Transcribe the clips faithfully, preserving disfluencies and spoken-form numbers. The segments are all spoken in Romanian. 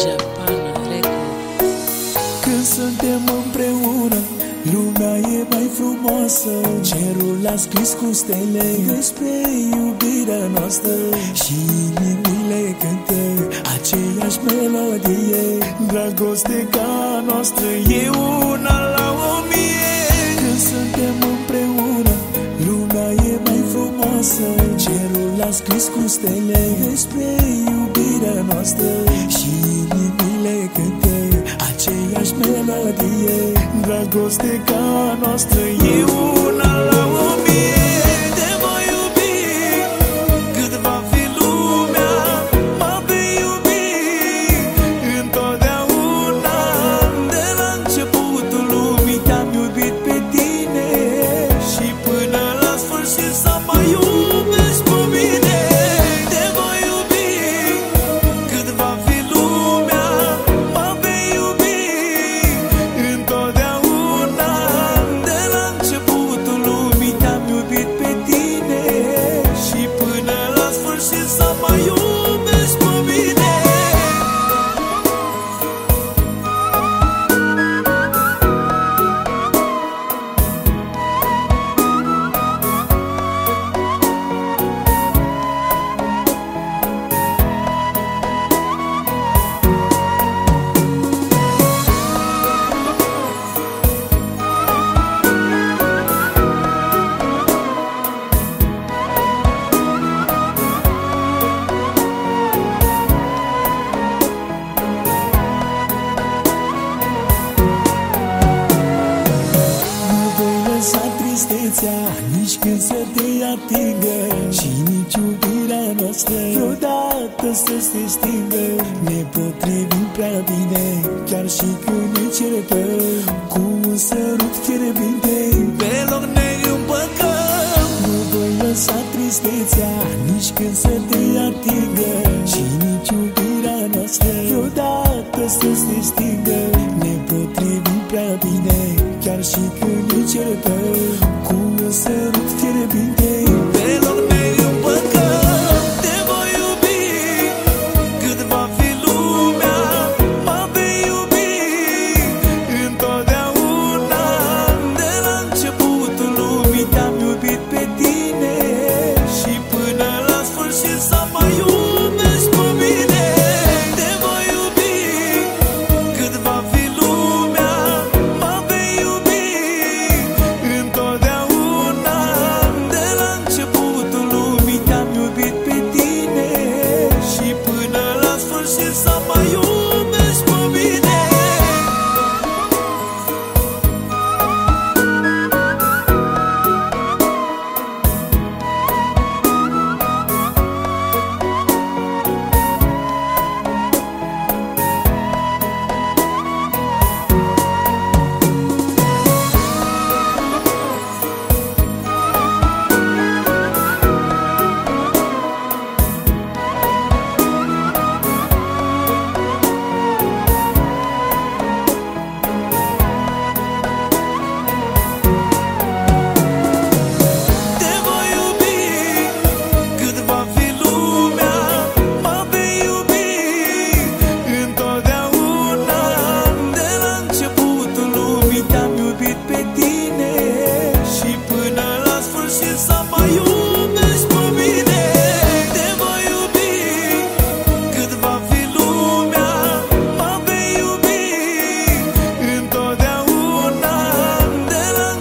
Japana Record. Când suntem împreună, lumea e mai frumoasă. Cerul a scris cu stele despre iubirea noastră și inimile cântă aceeași melodie. Dragoste ca noastră e una la o mie. Când suntem împreună, lumea e mai frumoasă. Cerul a scris cu stele despre iubirea noastră și inimile cântă aceeași melodie. Dragoste ca noastră e una la o mie. Te voi iubi cât va fi lumea, mă vei iubi întotdeauna. De la începutul lumii te-am iubit pe tine și până la sfârșit să mă iubești pe mine. Te voi iubi cât va fi lumea, mă vei iubi întotdeauna. De la începutul lumii te-am iubit pe tine și până la sfârșit să mă iubești pe mine. Tristețea nici când să te atingă și nici iubirea noastră vreodată să se stingă. Ne potrivim prea bine, chiar și când ne certăm, cu un sărut fierbinte pe loc ne împăcăm. Nu voi lăsa tristețea nici când să te atingă și nici iubirea noastră vreodată să se stingă. Ne potrivim prea bine, chiar și când ne certăm, cu un sărut fierbinte pe loc ne împăcăm. Te voi iubi cât va fi lumea, mă vei iubi întotdeauna. De la începutul lumii te-am iubit pe tine și până la sfârșit să mă iubești pe mine. Te voi iubi cât va fi lumea, mă vei iubi întotdeauna. De la începutul lumii te-am iubit pe tine și până la sfârșit să mă iubești pe mine.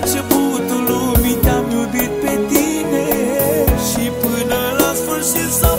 She's